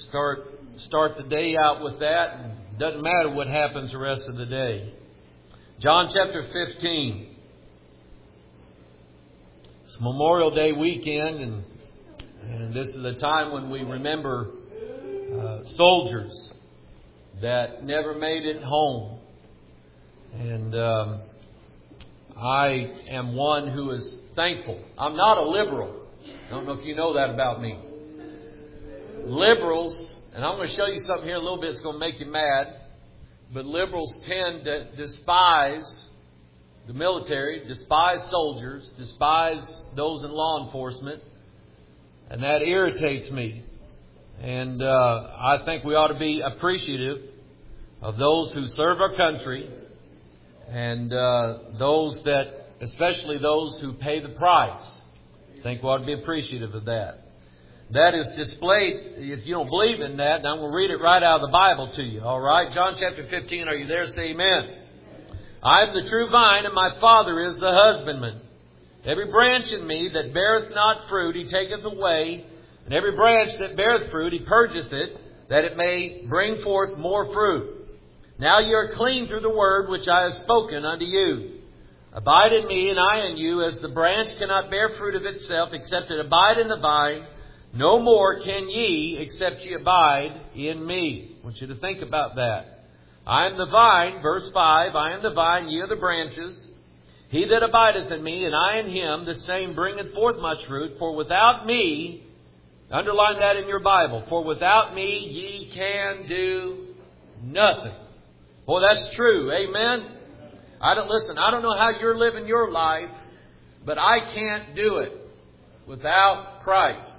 start the day out with that. And doesn't matter what happens the rest of the day. John chapter 15. It's Memorial Day weekend, and this is a time when we remember soldiers that never made it home. And I am one who is thankful. I'm not a liberal. I don't know if you know that about me. Liberals, and I'm going to show you something here in a little bit that's going to make you mad, but liberals tend to despise the military, despise soldiers, despise those in law enforcement, and that irritates me. And I think we ought to be appreciative of those who serve our country, and especially those who pay the price. I think we ought to be appreciative of that. That is displayed, if you don't believe in that, I'm going to read it right out of the Bible to you. All right? John chapter 15, are you there? Say amen. I am the true vine, and my Father is the husbandman. Every branch in me that beareth not fruit, He taketh away. And every branch that beareth fruit, He purgeth it, that it may bring forth more fruit. Now you are clean through the word which I have spoken unto you. Abide in me, and I in you, as the branch cannot bear fruit of itself, except it abide in the vine. No more can ye, except ye abide in me. I want you to think about that. I am the vine, verse 5, I am the vine, ye are the branches. He that abideth in me, and I in him, the same bringeth forth much fruit. For without me, underline that in your Bible, for without me ye can do nothing. Boy, that's true. Amen? I don't know how you're living your life, but I can't do it without Christ.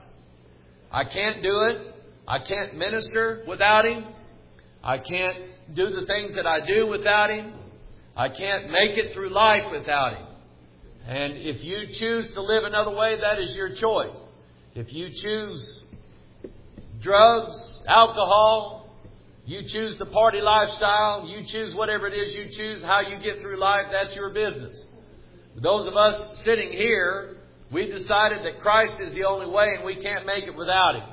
I can't do it. I can't minister without Him. I can't do the things that I do without Him. I can't make it through life without Him. And if you choose to live another way, that is your choice. If you choose drugs, alcohol, you choose the party lifestyle, you choose whatever it is you choose, how you get through life, that's your business. For those of us sitting here, we've decided that Christ is the only way and we can't make it without Him.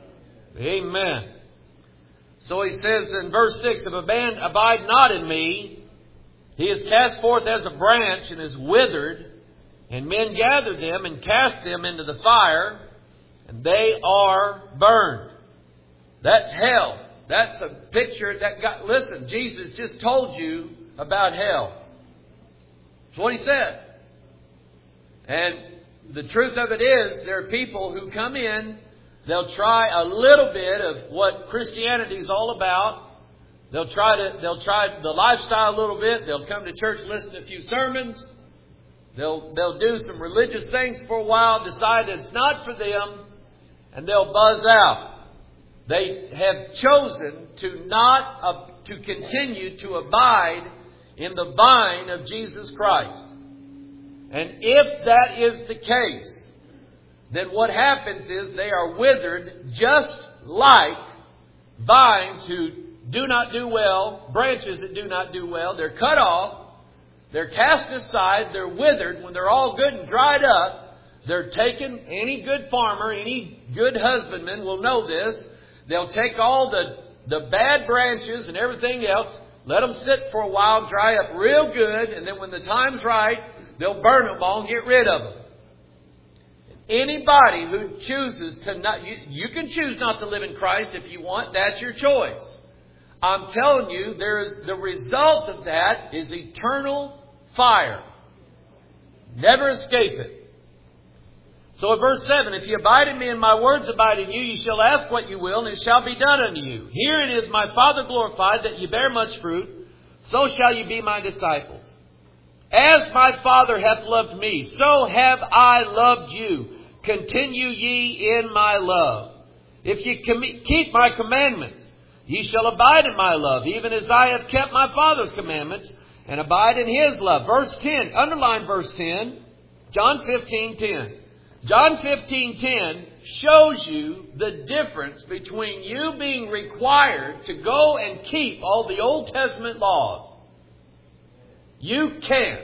Amen. So he says in verse 6, if a man abide not in me, he is cast forth as a branch and is withered, and men gather them and cast them into the fire, and they are burned. That's hell. That's a picture that listen, Jesus just told you about hell. That's what He said. And the truth of it is, there are people who come in, they'll try a little bit of what Christianity is all about. They'll try the lifestyle a little bit. They'll come to church, listen to a few sermons. They'll do some religious things for a while, decide it's not for them, and they'll buzz out. They have chosen to continue to abide in the vine of Jesus Christ. And if that is the case, then what happens is they are withered just like vines who do not do well, branches that do not do well. They're cut off, they're cast aside, they're withered. When they're all good and dried up, they're taken. Any good farmer, any good husbandman will know this. They'll take all the bad branches and everything else, let them sit for a while, dry up real good, and then when the time's right, they'll burn them all and get rid of them. Anybody who chooses to not, you can choose not to live in Christ if you want. That's your choice. I'm telling you, the result of that is eternal fire. Never escape it. So in verse 7, if you abide in me and my words abide in you, you shall ask what you will, and it shall be done unto you. Herein is my Father glorified, that ye bear much fruit, so shall ye be my disciples. As my Father hath loved me, so have I loved you. Continue ye in my love. If ye keep my commandments, ye shall abide in my love, even as I have kept my Father's commandments, and abide in His love. Verse 10, underline verse 10, John 15:10. John 15:10 shows you the difference between you being required to go and keep all the Old Testament laws. You can't.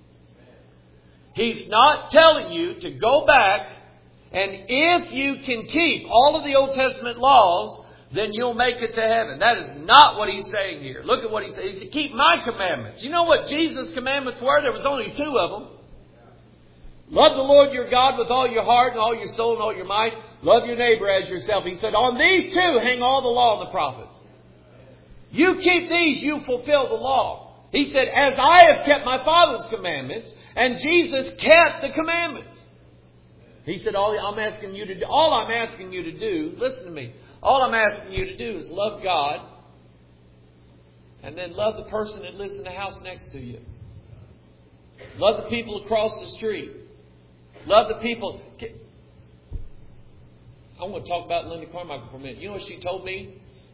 He's not telling you to go back, and if you can keep all of the Old Testament laws, then you'll make it to heaven. That is not what He's saying here. Look at what He said. He said, keep my commandments. You know what Jesus' commandments were? There was only 2 of them. Love the Lord your God with all your heart and all your soul and all your might. Love your neighbor as yourself. He said, on these 2 hang all the law and the prophets. You keep these, you fulfill the law. He said, as I have kept my Father's commandments, and Jesus kept the commandments. He said, all I'm asking you to do, listen to me, all I'm asking you to do is love God, and then love the person that lives in the house next to you. Love the people across the street. Love the people. I want to talk about Linda Carmichael for a minute. You know what she told me?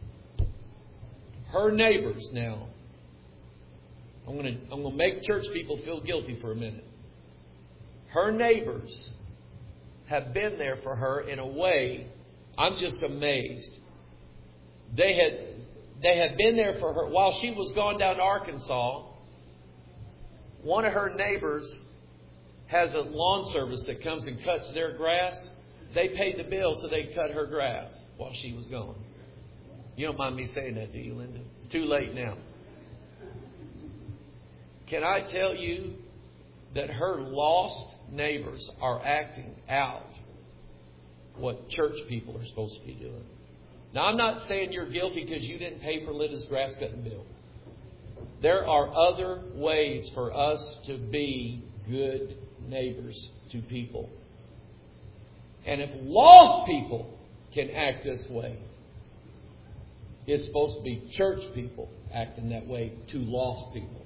Her neighbors now. I'm going to make church people feel guilty for a minute. Her neighbors have been there for her in a way I'm just amazed. They had been there for her while she was gone down to Arkansas. One of her neighbors has a lawn service that comes and cuts their grass. They paid the bill so they cut her grass while she was gone. You don't mind me saying that, do you, Linda? It's too late now. Can I tell you that her lost neighbors are acting out what church people are supposed to be doing? Now, I'm not saying you're guilty because you didn't pay for Linda's grass cutting bill. There are other ways for us to be good neighbors to people. And if lost people can act this way, it's supposed to be church people acting that way to lost people.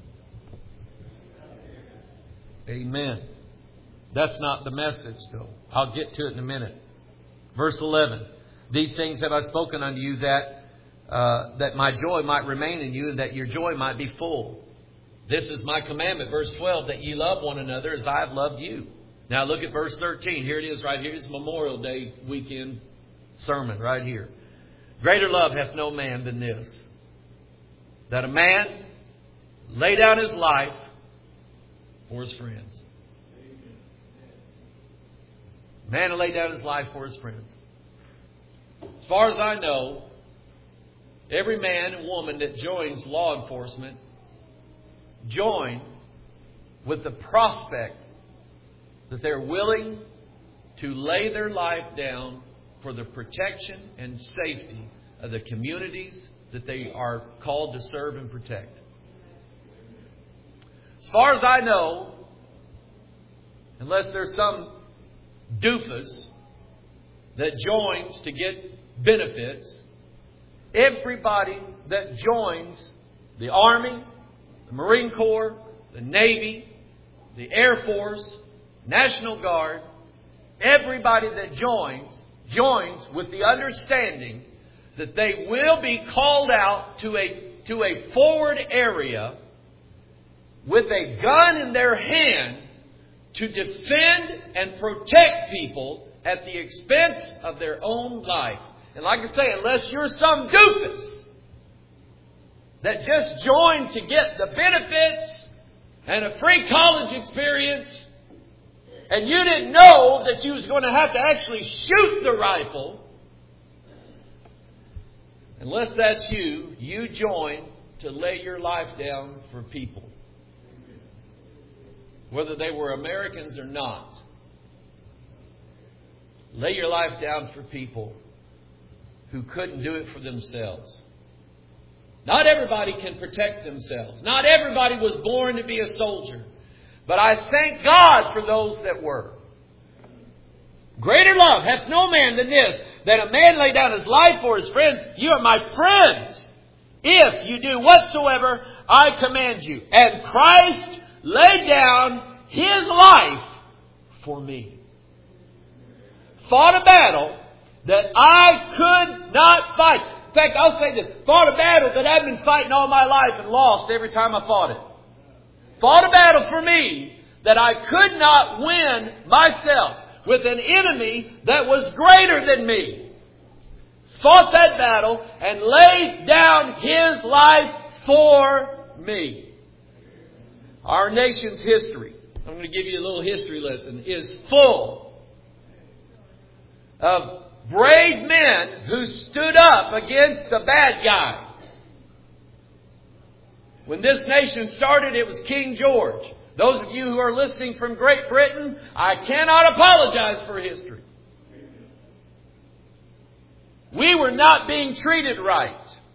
Amen. That's not the message, though. I'll get to it in a minute. Verse 11. These things have I spoken unto you that my joy might remain in you and that your joy might be full. This is my commandment. Verse 12, that ye love one another as I have loved you. Now look at verse 13. Here it is right here. It's Memorial Day weekend sermon right here. Greater love hath no man than this, that a man lay down his life for his friends. A man lay down his life for his friends. As far as I know, every man and woman that joins law enforcement join with the prospect that they're willing to lay their life down for the protection and safety of the communities that they are called to serve and protect. As far as I know, unless there's some doofus that joins to get benefits, everybody that joins the Army, the Marine Corps, the Navy, the Air Force, National Guard, everybody that joins with the understanding that they will be called out to a forward area with a gun in their hand to defend and protect people at the expense of their own life. And like I say, unless you're some doofus that just joined to get the benefits and a free college experience, and you didn't know that you was going to have to actually shoot the rifle, unless that's you, you join to lay your life down for people. Whether they were Americans or not. Lay your life down for people who couldn't do it for themselves. Not everybody can protect themselves. Not everybody was born to be a soldier. But I thank God for those that were. Greater love hath no man than this, that a man lay down his life for his friends. You are my friends, if you do whatsoever I command you. And Christ laid down His life for me. Fought a battle that I could not fight. In fact, I'll say this. Fought a battle that I've been fighting all my life and lost every time I fought it. Fought a battle for me that I could not win myself with an enemy that was greater than me. Fought that battle and laid down His life for me. Our nation's history, I'm going to give you a little history lesson, is full of brave men who stood up against the bad guy. When this nation started, it was King George. Those of you who are listening from Great Britain, I cannot apologize for history. We were not being treated right.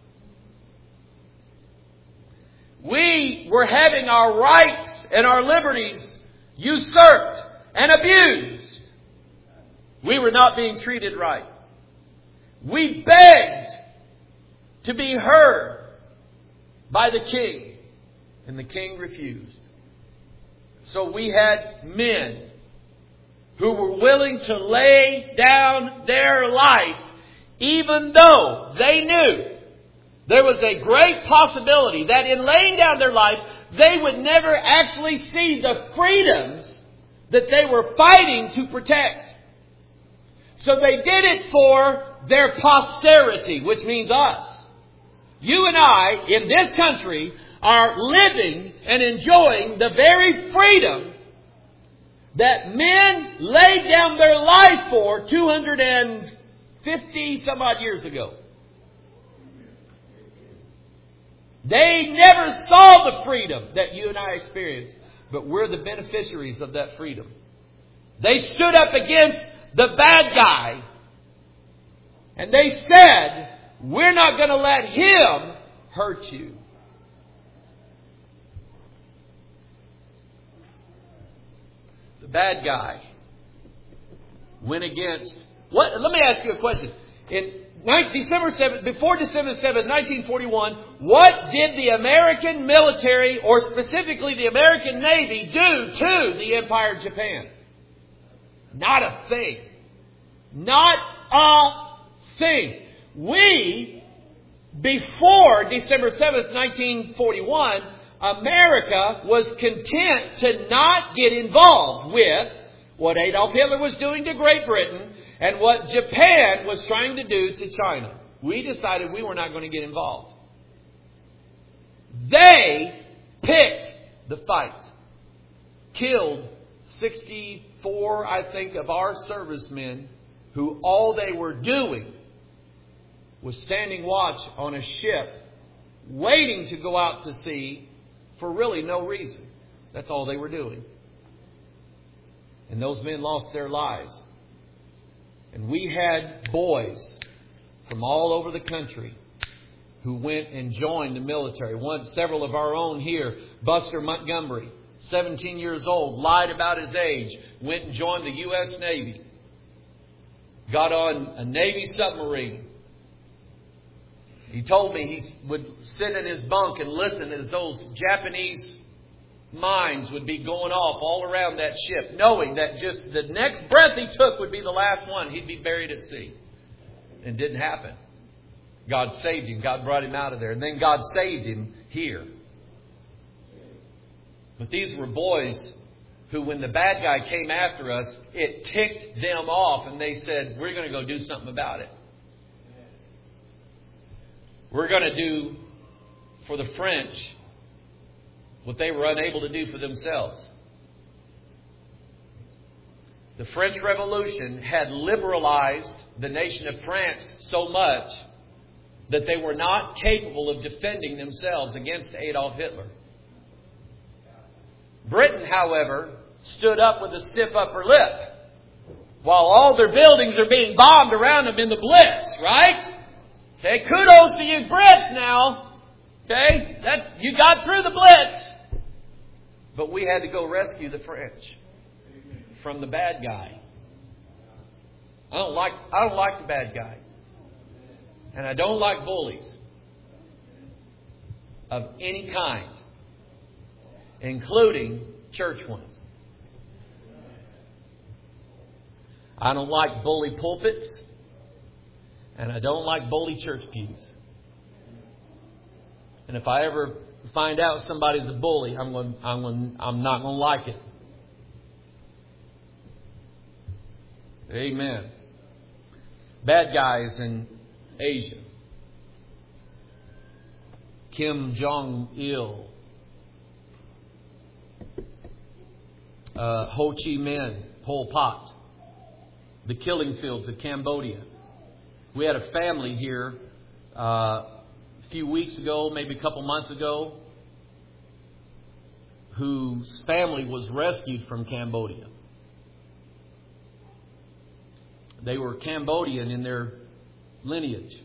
We were having our rights and our liberties usurped and abused. We were not being treated right. We begged to be heard by the king, and the king refused. So we had men who were willing to lay down their life, even though they knew there was a great possibility that in laying down their life, they would never actually see the freedoms that they were fighting to protect. So they did it for their posterity, which means us. You and I, in this country, are living and enjoying the very freedom that men laid down their life for 250 some odd years ago. They never saw the freedom that you and I experienced, but we're the beneficiaries of that freedom. They stood up against the bad guy, and they said, we're not going to let him hurt you. The bad guy went against... Let me ask you a question. Before December 7th, 1941, what did the American military, or specifically the American Navy, do to the Empire of Japan? Not a thing. Not a thing. We, before December 7th, 1941, America was content to not get involved with what Adolf Hitler was doing to Great Britain and what Japan was trying to do to China. We decided we were not going to get involved. They picked the fight. Killed 64, I think, of our servicemen who all they were doing was standing watch on a ship, waiting to go out to sea for really no reason. That's all they were doing. And those men lost their lives. And we had boys from all over the country who went and joined the military. Several of our own here, Buster Montgomery, 17 years old, lied about his age, went and joined the U.S. Navy. Got on a Navy submarine. He told me he would sit in his bunk and listen as those Japanese mines would be going off all around that ship, knowing that just the next breath he took would be the last one. He'd be buried at sea. And it didn't happen. God saved him. God brought him out of there. And then God saved him here. But these were boys who, when the bad guy came after us, it ticked them off. And they said, we're going to go do something about it. We're going to do for the French what they were unable to do for themselves. The French Revolution had liberalized the nation of France so much that they were not capable of defending themselves against Adolf Hitler. Britain, however, stood up with a stiff upper lip while all their buildings are being bombed around them in the Blitz, right? Okay, kudos to you Brits now. Okay, you got through the Blitz. But we had to go rescue the French from the bad guy. I don't like the bad guy. And I don't like bullies of any kind, including church ones. I don't like bully pulpits, and I don't like bully church pews. And if I ever find out somebody's a bully, I'm not going to like it. Amen. Bad guys in Asia. Kim Jong-il. Ho Chi Minh, Pol Pot. The killing fields of Cambodia. We had a family here a few weeks ago, maybe a couple months ago, whose family was rescued from Cambodia. They were Cambodian in their lineage.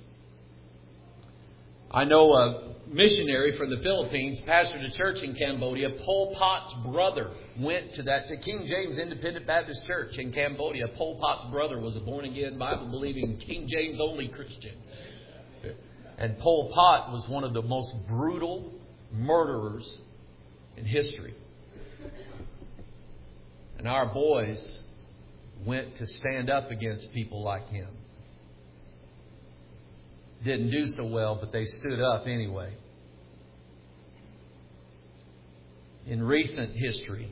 I know a missionary from the Philippines pastored a church in Cambodia. Pol Pot's brother went to that, the King James Independent Baptist Church in Cambodia. Pol Pot's brother was a born-again, Bible-believing, King James-only Christian. And Pol Pot was one of the most brutal murderers in history. And our boys went to stand up against people like him. Didn't do so well, but they stood up anyway. In recent history,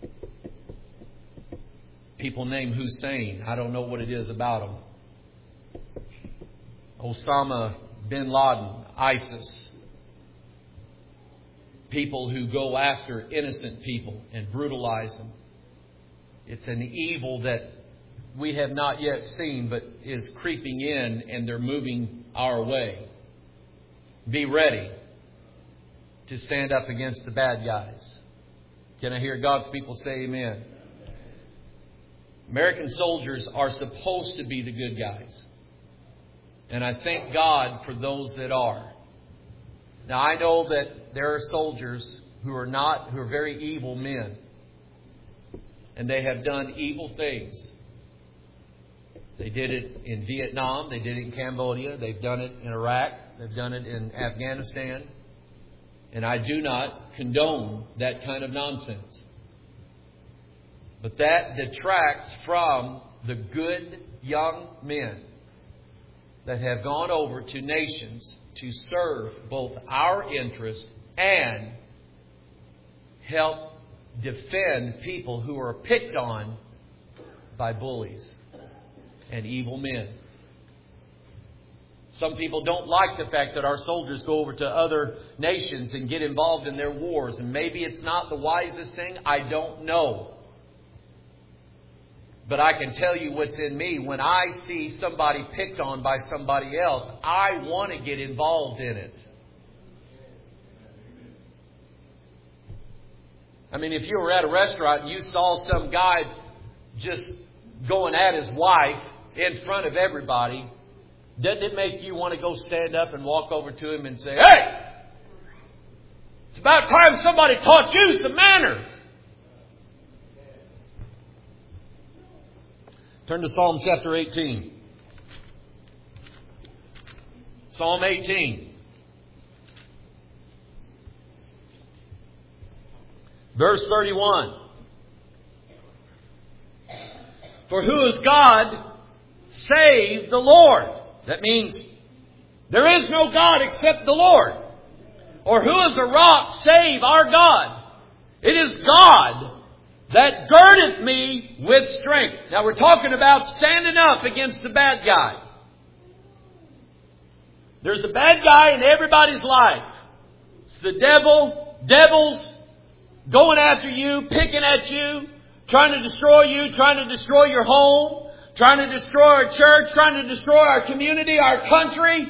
people named Hussein. I don't know what it is about him. Osama bin Laden, ISIS. People who go after innocent people and brutalize them. It's an evil that we have not yet seen, but is creeping in, and they're moving our way. Be ready to stand up against the bad guys. Can I hear God's people say amen? American soldiers are supposed to be the good guys. And I thank God for those that are. Now I know that there are soldiers who are very evil men. And they have done evil things. They did it in Vietnam. They did it in Cambodia. They've done it in Iraq. They've done it in Afghanistan. And I do not condone that kind of nonsense. But that detracts from the good young men that have gone over to nations to serve both our interest and help defend people who are picked on by bullies and evil men. Some people don't like the fact that our soldiers go over to other nations and get involved in their wars. And maybe it's not the wisest thing. I don't know. But I can tell you what's in me. When I see somebody picked on by somebody else, I want to get involved in it. I mean, if you were at a restaurant and you saw some guy just going at his wife in front of everybody, doesn't it make you want to go stand up and walk over to him and say, "Hey! It's about time somebody taught you some manners." Turn to Psalm chapter 18. Psalm 18. Verse 31. For who is God save the Lord? That means there is no God except the Lord. Or who is a rock save our God? It is God that girdeth me with strength. Now we're talking about standing up against the bad guy. There's a bad guy in everybody's life. It's the devil, devils, going after you, picking at you, trying to destroy you, trying to destroy your home, trying to destroy our church, trying to destroy our community, our country.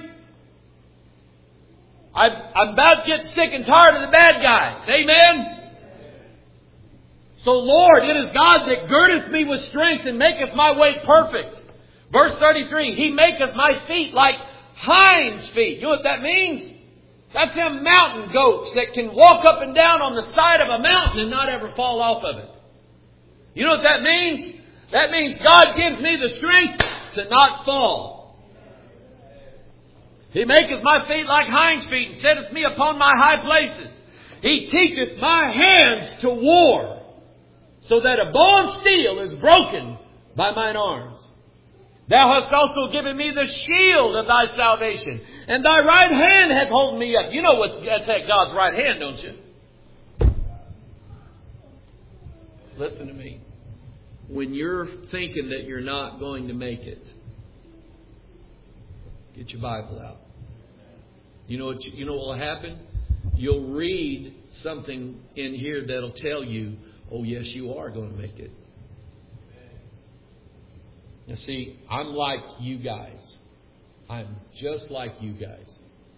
I'm about to get sick and tired of the bad guys. Amen? So, Lord, it is God that girdeth me with strength and maketh my way perfect. Verse 33, He maketh my feet like hinds' feet. You know what that means? That's them mountain goats that can walk up and down on the side of a mountain and not ever fall off of it. You know what that means? That means God gives me the strength to not fall. He maketh my feet like hinds' feet and setteth me upon my high places. He teacheth my hands to war, so that a bow and steel is broken by mine arms. Thou hast also given me the shield of thy salvation, and thy right hand hath holden me up. You know that's at God's right hand, don't you? Listen to me. When you're thinking that you're not going to make it, get your Bible out. You know what will happen? You'll read something in here that'll tell you, oh yes, you are going to make it. Now see, I'm like you guys. I'm just like you guys.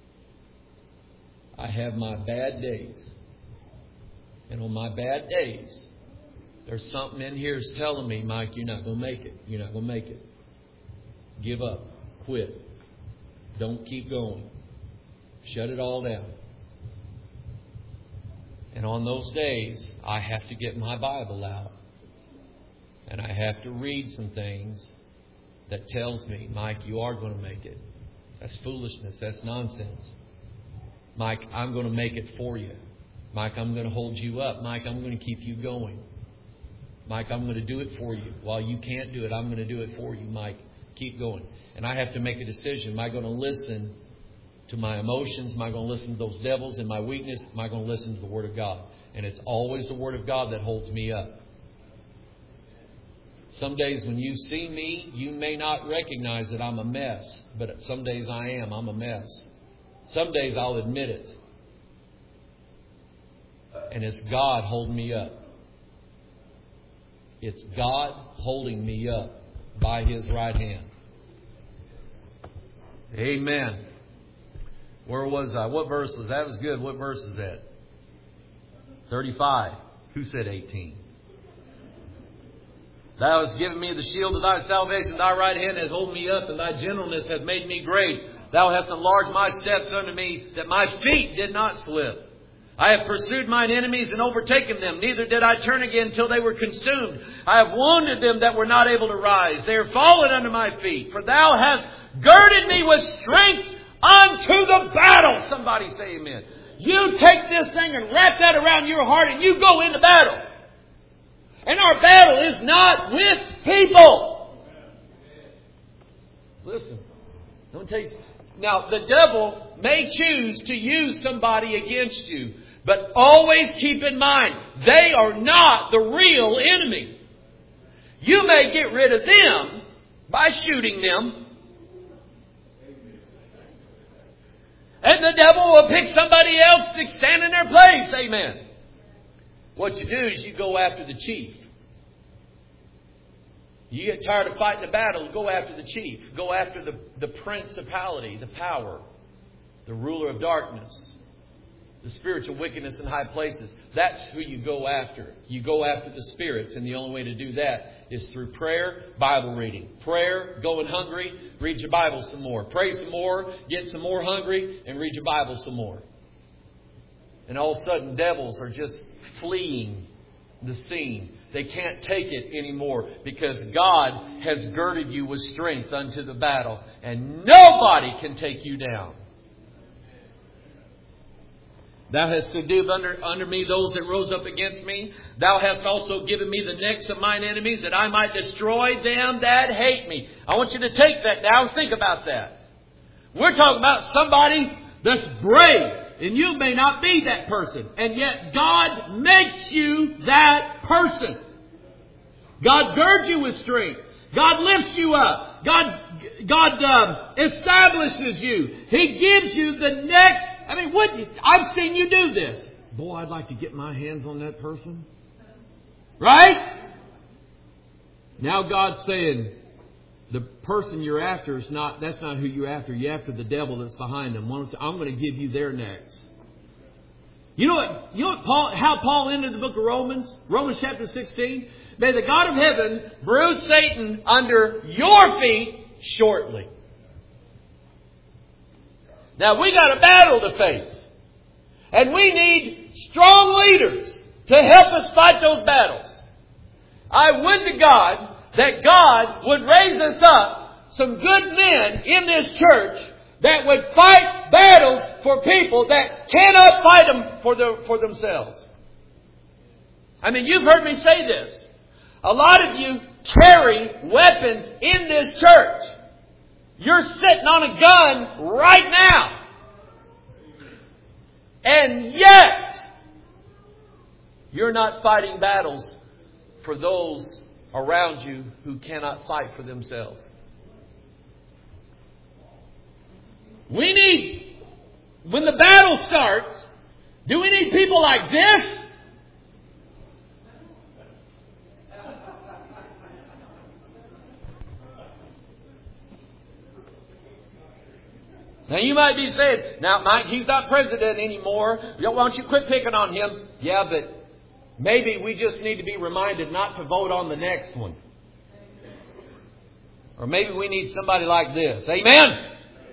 I have my bad days. And on my bad days, there's something in here that's telling me, Mike, you're not going to make it. You're not going to make it. Give up. Quit. Don't keep going. Shut it all down. And on those days, I have to get my Bible out. And I have to read some things that tells me, Mike, you are going to make it. That's foolishness. That's nonsense. Mike, I'm going to make it for you. Mike, I'm going to hold you up. Mike, I'm going to keep you going. Mike, I'm going to do it for you. While you can't do it, I'm going to do it for you. Mike, keep going. And I have to make a decision. Am I going to listen to my emotions? Am I going to listen to those devils in my weakness? Am I going to listen to the Word of God? And it's always the Word of God that holds me up. Some days when you see me, you may not recognize that I'm a mess. But some days I am. I'm a mess. Some days I'll admit it. And it's God holding me up. It's God holding me up by His right hand. Amen. Where was I? What verse was that? That was good. What verse is that? 35. Who said 18? Thou hast given me the shield of thy salvation. Thy right hand has holden me up, and thy gentleness hath made me great. Thou hast enlarged my steps unto me, that my feet did not slip. I have pursued mine enemies and overtaken them. Neither did I turn again till they were consumed. I have wounded them that were not able to rise. They are fallen under my feet. For thou hast girded me with strength unto the battle. Somebody say amen. You take this thing and wrap that around your heart and you go into battle. And our battle is not with people. Listen. Don't take. Now, the devil may choose to use somebody against you. But always keep in mind, they are not the real enemy. You may get rid of them by shooting them. And the devil will pick somebody else to stand in their place. Amen. What you do is you go after the chief. You get tired of fighting the battle, go after the chief. Go after the principality, the power, the ruler of darkness, the spiritual wickedness in high places. That's who you go after. You go after the spirits. And the only way to do that is through prayer, Bible reading. Prayer, going hungry, read your Bible some more. Pray some more, get some more hungry, and read your Bible some more. And all of a sudden, devils are just fleeing the scene. They can't take it anymore because God has girded you with strength unto the battle. And nobody can take you down. Thou hast subdued under me those that rose up against me. Thou hast also given me the necks of mine enemies, that I might destroy them that hate me. I want you to take that now and think about that. We're talking about somebody that's brave. And you may not be that person. And yet God makes you that person. God girds you with strength. God lifts you up. God establishes you. He gives you the next. I mean, I've seen you do this. Boy, I'd like to get my hands on that person. Right? Now God's saying, the person you're after is that's not who you're after. You're after the devil that's behind them. I'm going to give you their necks. You know what how Paul ended the book of Romans? Romans chapter 16. May the God of heaven bruise Satan under your feet shortly. Now we got a battle to face. And we need strong leaders to help us fight those battles. I would to God that God would raise us up some good men in this church that would fight battles for people that cannot fight them for themselves. I mean, you've heard me say this. A lot of you carry weapons in this church. You're sitting on a gun right now. And yet, you're not fighting battles for those around you who cannot fight for themselves. We need, when the battle starts, do we need people like this? Now you might be saying, now Mike, he's not president anymore. Why don't you quit picking on him? Yeah, but maybe we just need to be reminded not to vote on the next one. Or maybe we need somebody like this. Amen?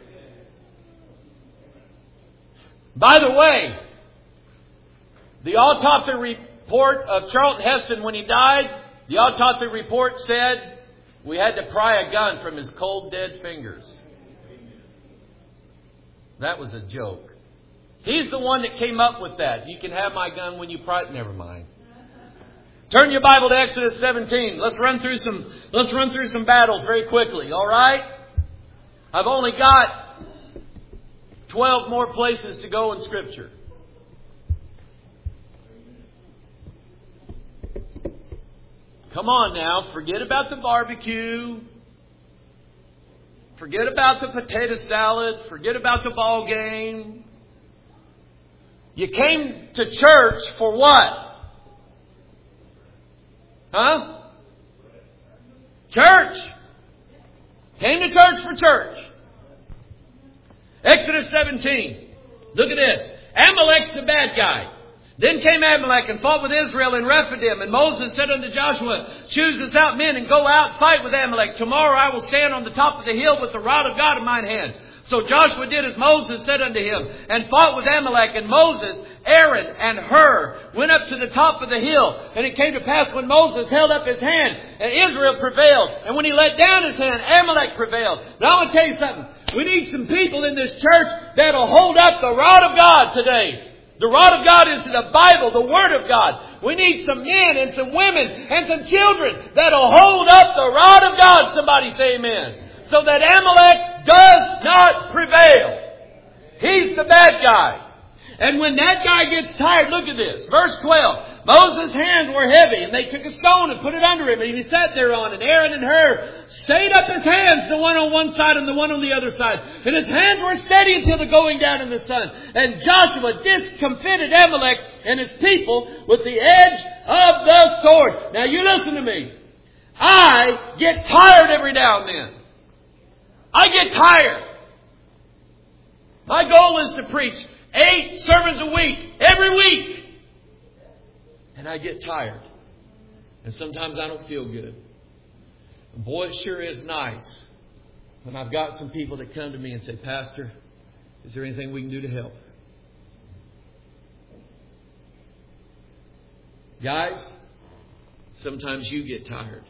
By the way, the autopsy report of Charlton Heston when he died, the autopsy report said we had to pry a gun from his cold, dead fingers. That was a joke. He's the one that came up with that. You can have my gun when you pry it. Never mind. Turn your Bible to Exodus 17. Let's run through some battles very quickly. All right? I've only got 12 more places to go in Scripture. Come on now. Forget about the barbecue. Forget about the potato salad. Forget about the ball game. You came to church for what? Huh? Church. Came to church for church. Exodus 17. Look at this. Amalek's the bad guy. Then came Amalek and fought with Israel in Rephidim. And Moses said unto Joshua, choose us out men and go out and fight with Amalek. Tomorrow I will stand on the top of the hill with the rod of God in mine hand. So Joshua did as Moses said unto him and fought with Amalek. And Moses, Aaron, and Hur went up to the top of the hill. And it came to pass when Moses held up his hand and Israel prevailed. And when he let down his hand, Amalek prevailed. Now I want to tell you something. We need some people in this church that'll hold up the rod of God today. The rod of God is the Bible, the Word of God. We need some men and some women and some children that'll hold up the rod of God. Somebody say amen. So that Amalek does not prevail. He's the bad guy. And when that guy gets tired, look at this. Verse 12. Moses' hands were heavy, and they took a stone and put it under him, and he sat thereon. And Aaron and Hur stayed up his hands, the one on one side and the one on the other side. And his hands were steady until the going down in the sun. And Joshua discomfited Amalek and his people with the edge of the sword. Now you listen to me. I get tired every now and then. I get tired. My goal is to preach 8 sermons a week, every week. And I get tired. And sometimes I don't feel good. And boy, it sure is nice when I've got some people that come to me and say, Pastor, is there anything we can do to help? Guys, sometimes you get tired.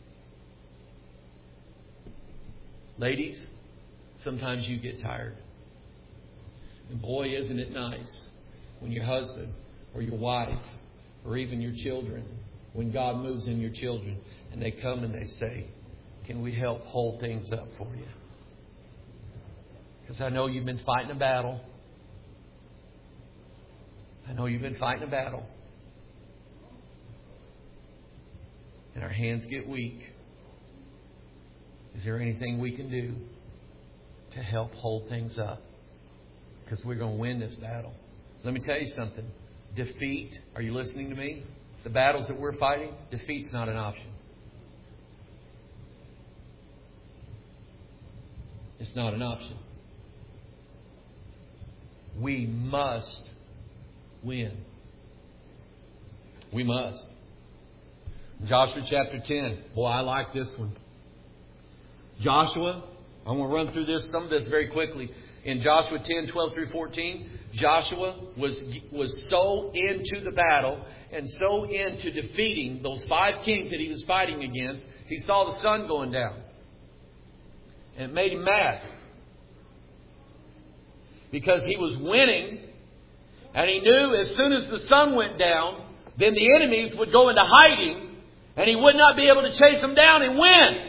Ladies, sometimes you get tired. And boy, isn't it nice when your husband or your wife or even your children, when God moves in your children, and they come and they say, can we help hold things up for you? Because I know you've been fighting a battle. I know you've been fighting a battle. And our hands get weak. Is there anything we can do to help hold things up? Because we're going to win this battle. Let me tell you something. Defeat, are you listening to me? The battles that we're fighting, defeat's not an option. It's not an option. We must win. We must. Joshua chapter 10. Boy, I like this one. Joshua, I'm going to run through some of this very quickly. In Joshua 10, 12 through 14, Joshua was so into the battle and so into defeating those 5 kings that he was fighting against, he saw the sun going down. And it made him mad. Because he was winning, and he knew as soon as the sun went down, then the enemies would go into hiding, and he would not be able to chase them down and win.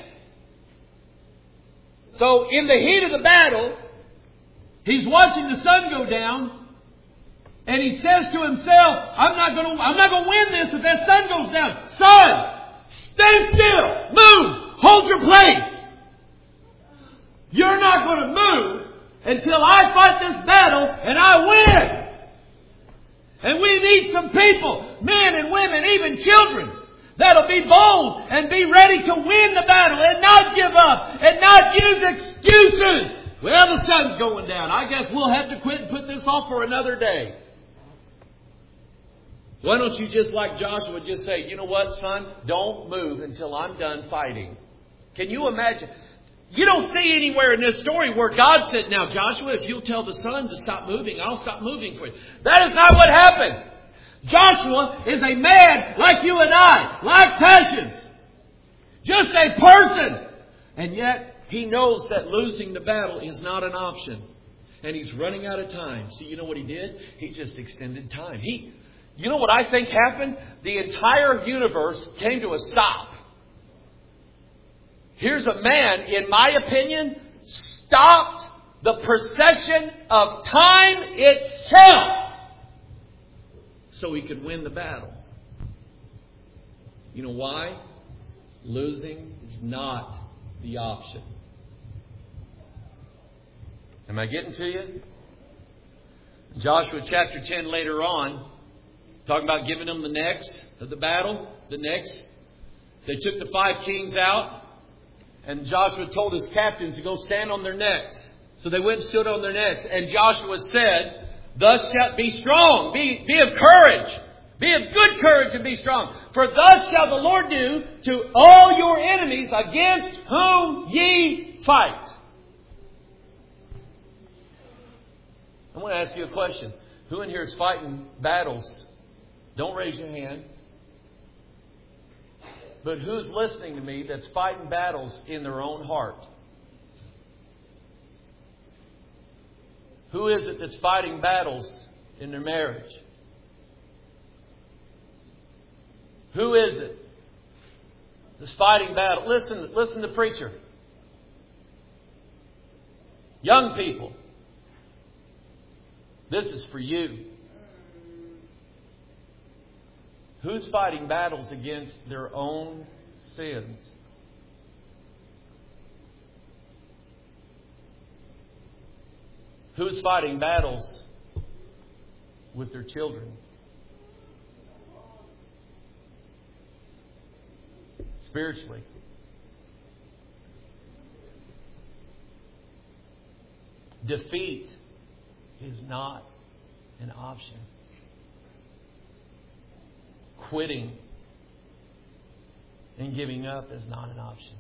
So in the heat of the battle, he's watching the sun go down, and he says to himself, I'm not going to win this if that sun goes down. Sun, stand still, move, hold your place. You're not going to move until I fight this battle and I win. And we need some people, men and women, even children, that'll be bold and be ready to win the battle and not give up and not use excuses. Well, the sun's going down. I guess we'll have to quit and put this off for another day. Why don't you just like Joshua just say, you know what, son? Don't move until I'm done fighting. Can you imagine? You don't see anywhere in this story where God said, now Joshua, if you'll tell the sun to stop moving, I'll stop moving for you. That is not what happened. Joshua is a man like you and I, like passions. Just a person. And yet, he knows that losing the battle is not an option. And he's running out of time. So you know what he did? He just extended time. You know what I think happened? The entire universe came to a stop. Here's a man, in my opinion, stopped the procession of time itself so he could win the battle. You know why? Losing is not the option. Am I getting to you? Joshua chapter 10 later on, talking about giving them the next of the battle. The next. They took the 5 kings out. And Joshua told his captains to go stand on their necks. So they went and stood on their necks. And Joshua said, thus shalt be strong. Be of courage. Be of good courage and be strong. For thus shall the Lord do to all your enemies against whom ye fight. I want to ask you a question. Who in here is fighting battles? Don't raise your hand. But who's listening to me that's fighting battles in their own heart? Who is it that's fighting battles in their marriage? Who is it that's fighting battle? Listen to the preacher. Young people, this is for you. Who's fighting battles against their own sins? Who's fighting battles with their children? Spiritually. Defeat is not an option. Quitting and giving up is not an option.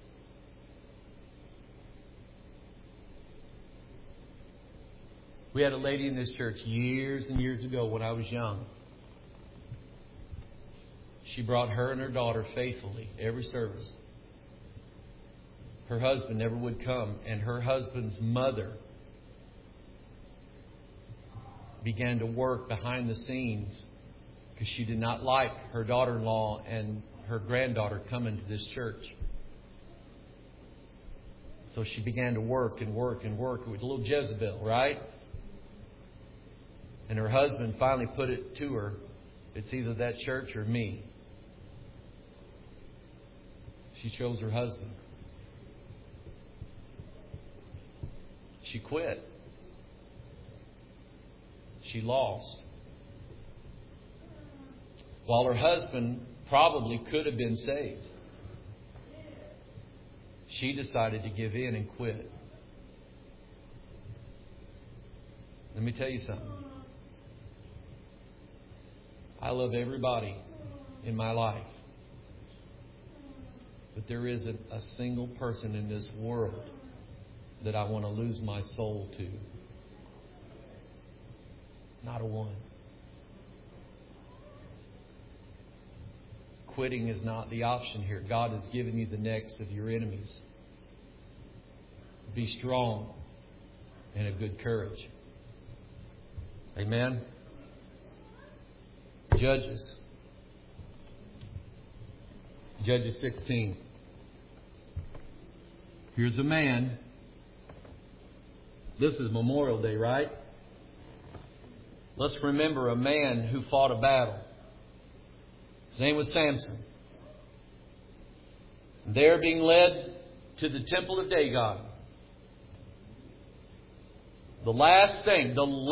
We had a lady in this church years and years ago when I was young. She brought her and her daughter faithfully every service. Her husband never would come, and her husband's mother began to work behind the scenes because she did not like her daughter-in-law and her granddaughter coming to this church. So she began to work and work and work. It was a little Jezebel, right? And her husband finally put it to her, it's either that church or me. She chose her husband. She quit. She lost. While her husband probably could have been saved, she decided to give in and quit. Let me tell you something. I love everybody in my life. But there isn't a single person in this world that I want to lose my soul to. Not a one. Quitting is not the option here. God has given you the next of your enemies. Be strong and of good courage. Amen. Judges 16. Here's a man. This is Memorial Day, right? Let's remember a man who fought a battle. His name was Samson. There being led to the temple of Dagon. The last thing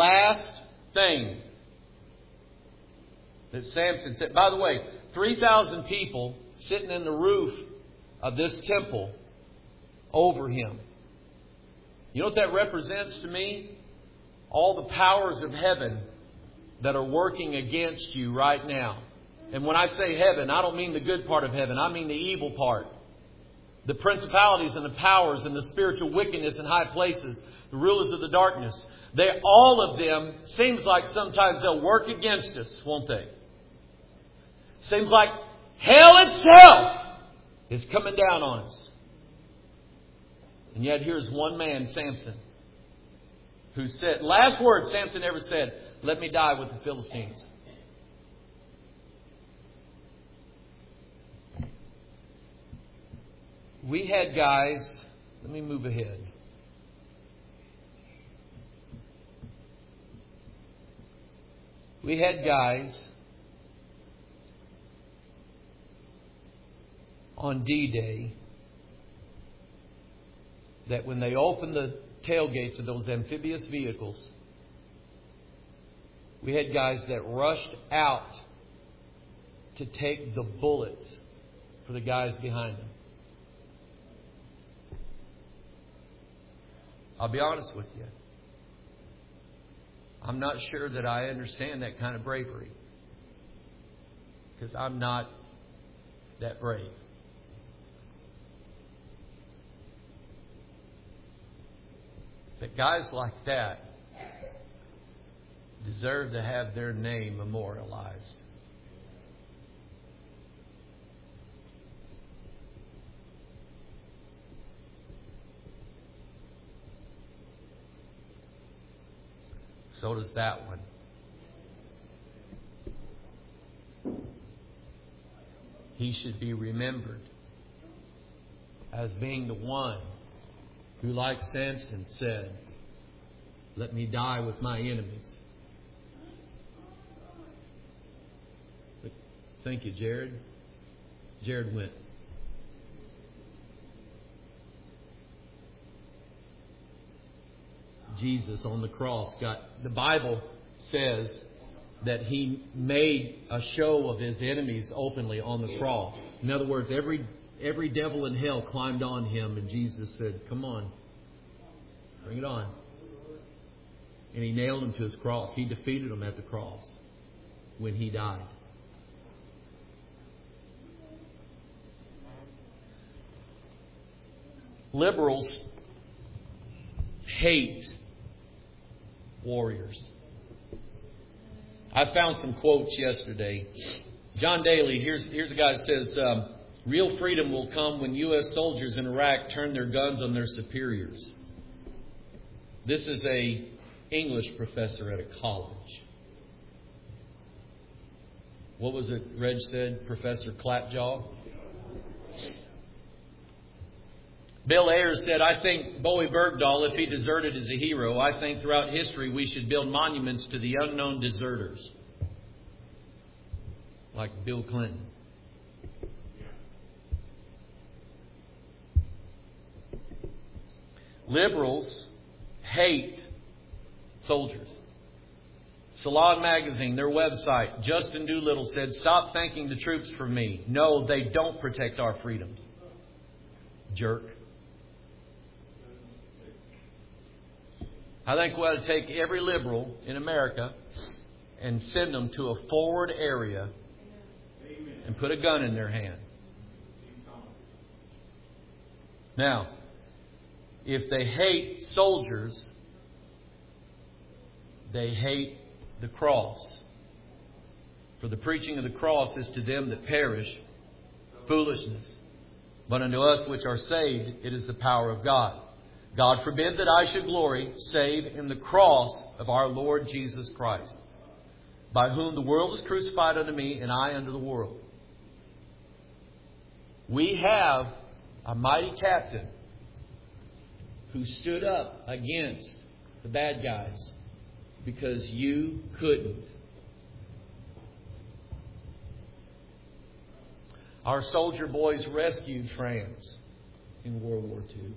that Samson said. By the way, 3,000 people sitting in the roof of this temple over him. You know what that represents to me? All the powers of heaven that are working against you right now. And when I say heaven, I don't mean the good part of heaven. I mean the evil part. The principalities and the powers and the spiritual wickedness in high places, the rulers of the darkness. All of them, seems like sometimes they'll work against us, won't they? Seems like hell itself is coming down on us. And yet here's one man, Samson, who said, last word Samson ever said, let me die with the Philistines. We had guys, let me move ahead. We had guys on D-Day that when they opened the tailgates of those amphibious vehicles, we had guys that rushed out to take the bullets for the guys behind them. I'll be honest with you. I'm not sure that I understand that kind of bravery. Because I'm not that brave. But guys like that deserve to have their name memorialized. So does that one. He should be remembered as being the one who, like Samson, said, let me die with my enemies. But thank you, Jared. Jared went. Jesus on the cross the Bible says that He made a show of His enemies openly on the cross. In other words, every devil in hell climbed on Him, and Jesus said, come on, bring it on. And He nailed them to His cross. He defeated them at the cross when He died. Liberals hate warriors. I found some quotes yesterday. John Daly, here's a guy that says, real freedom will come when U.S. soldiers in Iraq turn their guns on their superiors. This is a English professor at a college. What was it Reg said? Professor Clapjaw? Bill Ayers said, I think Bowie Bergdahl, if he deserted, is a hero. I think throughout history we should build monuments to the unknown deserters. Like Bill Clinton. Liberals hate soldiers. Salon Magazine, their website, Justin Doolittle said, stop thanking the troops for me. No, they don't protect our freedoms. Jerk. I think we ought to take every liberal in America and send them to a forward area and put a gun in their hand. Now, if they hate soldiers, they hate the cross. For the preaching of the cross is to them that perish foolishness. But unto us which are saved, it is the power of God. God forbid that I should glory save in the cross of our Lord Jesus Christ, by whom the world is crucified unto me, and I unto the world. We have a mighty captain who stood up against the bad guys because you couldn't. Our soldier boys rescued France in World War II.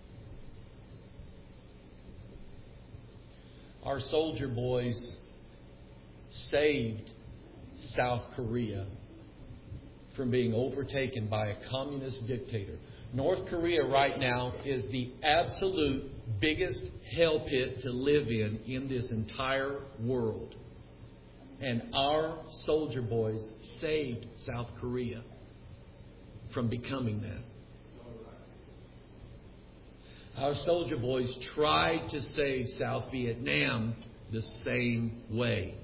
Our soldier boys saved South Korea from being overtaken by a communist dictator North Korea right now is the absolute biggest hell pit to live in this entire world. And our soldier boys saved South Korea from becoming that. Our soldier boys tried to save South Vietnam the same way.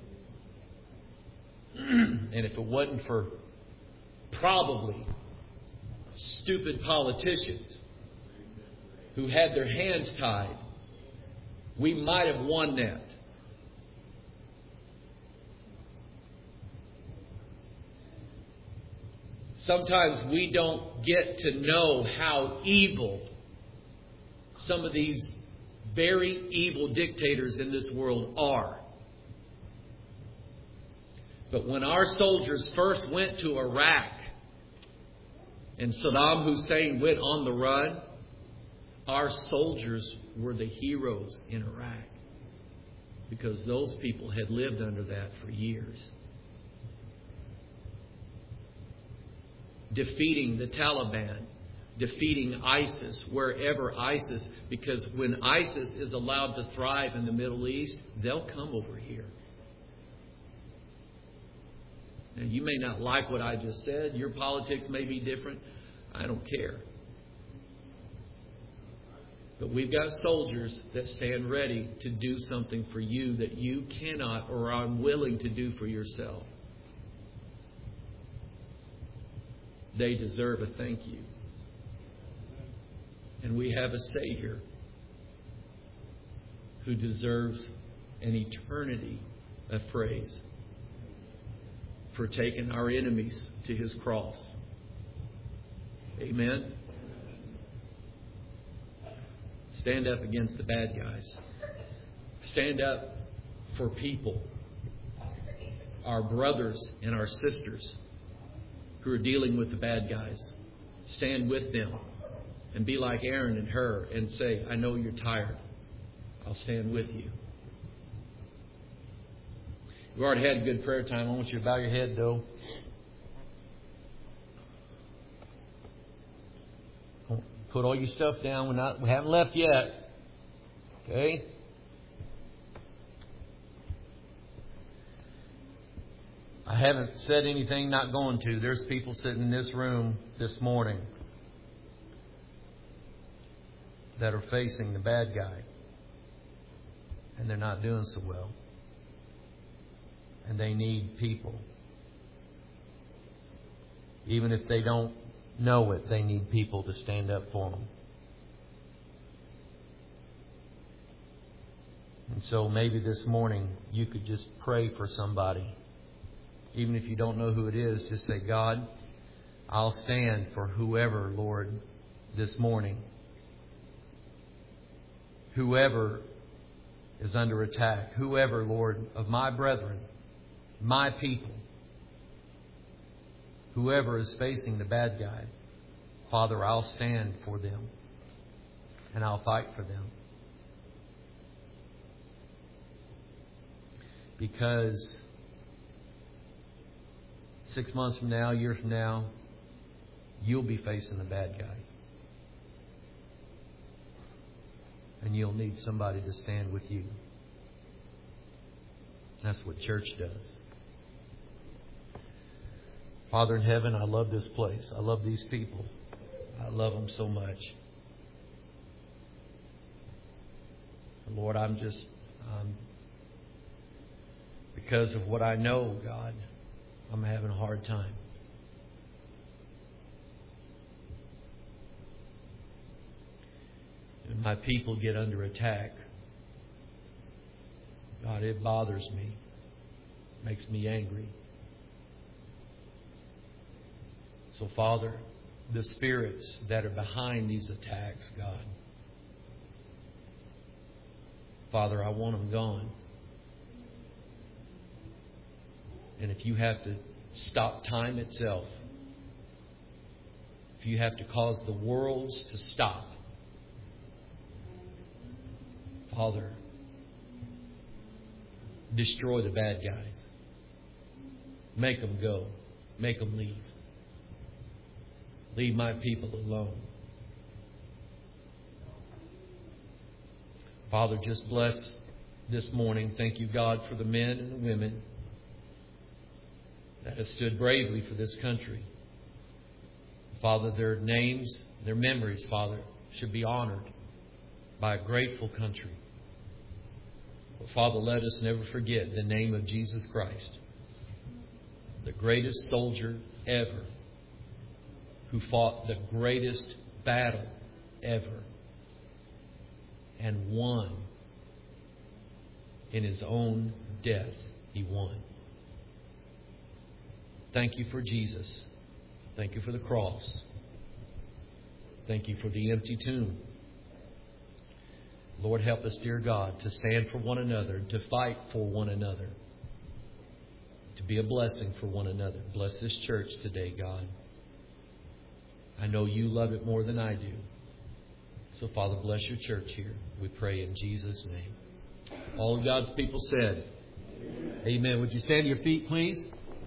And if it wasn't for probably stupid politicians who had their hands tied, we might have won that. Sometimes we don't get to know how evil some of these very evil dictators in this world are. But when our soldiers first went to Iraq and Saddam Hussein went on the run, our soldiers were the heroes in Iraq because those people had lived under that for years. Defeating the Taliban, defeating ISIS, wherever ISIS, because when ISIS is allowed to thrive in the Middle East, they'll come over here. Now, you may not like what I just said. Your politics may be different. I don't care. But we've got soldiers that stand ready to do something for you that you cannot or are unwilling to do for yourself. They deserve a thank you. And we have a Savior who deserves an eternity of praise for taking our enemies to His cross. Amen. Stand up against the bad guys. Stand up for people, our brothers and our sisters who are dealing with the bad guys. Stand with them and be like Aaron and Hur and say, I know you're tired. I'll stand with you. You've already had a good prayer time. I want you to bow your head, though. Put all your stuff down. We haven't left yet. Okay? I haven't said anything not going to. There's people sitting in this room this morning that are facing the bad guy. And they're not doing so well. And they need people. Even if they don't know it, they need people to stand up for them. And so maybe this morning you could just pray for somebody. Even if you don't know who it is, just say, God, I'll stand for whoever, Lord, this morning. Whoever is under attack. Whoever, Lord, of my brethren, my people. Whoever is facing the bad guy. Father, I'll stand for them. And I'll fight for them. Because 6 months from now, a year from now, you'll be facing the bad guy. And you'll need somebody to stand with you. That's what church does. Father in heaven, I love this place. I love these people. I love them so much. And Lord, because of what I know, God, I'm having a hard time. When my people get under attack, God, it bothers me. Makes me angry. So, Father, the spirits that are behind these attacks, God, Father, I want them gone. And if you have to stop time itself, if you have to cause the worlds to stop, Father, destroy the bad guys. Make them go. Make them leave. Leave my people alone. Father, just bless this morning. Thank you, God, for the men and the women that have stood bravely for this country. Father, their names, their memories, Father, should be honored by a grateful country. But Father, let us never forget the name of Jesus Christ, the greatest soldier ever, who fought the greatest battle ever and won. In His own death, He won. Thank you for Jesus. Thank you for the cross. Thank you for the empty tomb. Lord, help us, dear God, to stand for one another, to fight for one another, to be a blessing for one another. Bless this church today, God. I know you love it more than I do. So, Father, bless your church here. We pray in Jesus' name. All of God's people said, Amen. Would you stand to your feet, please?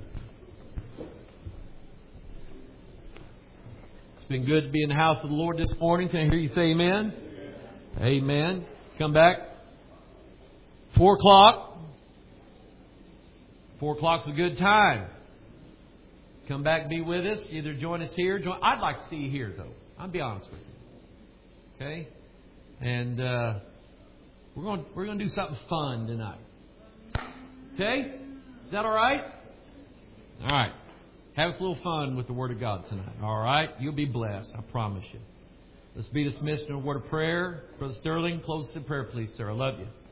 It's been good to be in the house of the Lord this morning. Can I hear you say amen? Amen. Come back. 4 o'clock. 4 o'clock's a good time. Come back and be with us. Either join us here. I'd like to see you here, though. I'll be honest with you. Okay? And we're going to do something fun tonight. Okay? Is that all right? All right. Have us a little fun with the Word of God tonight. All right? You'll be blessed. I promise you. Let's be dismissed in a word of prayer. Brother Sterling, close us in prayer, please, sir. I love you.